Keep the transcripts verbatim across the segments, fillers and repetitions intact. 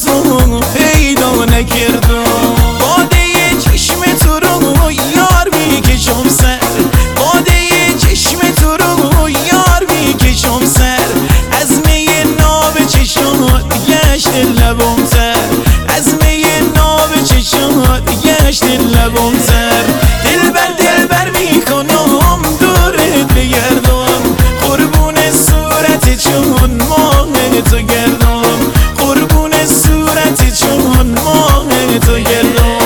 تو پیدا نکردم. باده چشم تو رو یار میکشم سر، باده چشم تو رو یار میکشم سر. از می ناب چشمات گشت لبم تر، از می ناب چشمات گشت لبم تر. دلبر دلبر میکنم دورت بگردم، قربون صورت چون ماه تو گردم، قربون صورت چون ماه تو گردم.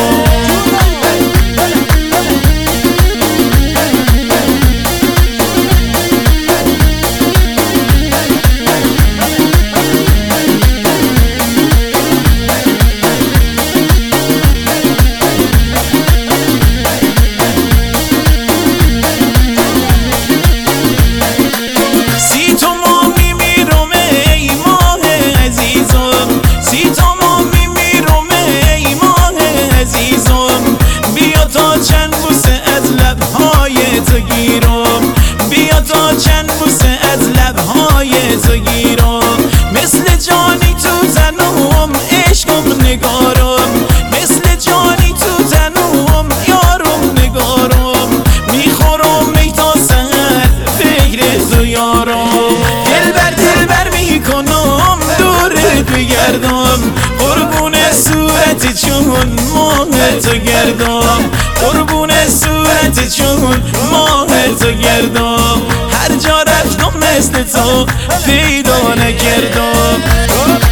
بیا تا چند بوسه از لبهای تو گیرم، مثل جانی تو تنم عشقم نگارم، مثل جانی تو تنم یارم نگارم. میخورم می تا سحر فکر تو یارم، دلبر دلبر میکنم دورت بگردم، قربون صورت چون ماه تو گردم، قربون صورت چون ماه تو گردم. هر جا رفتم مثل تو پیدا نکردم.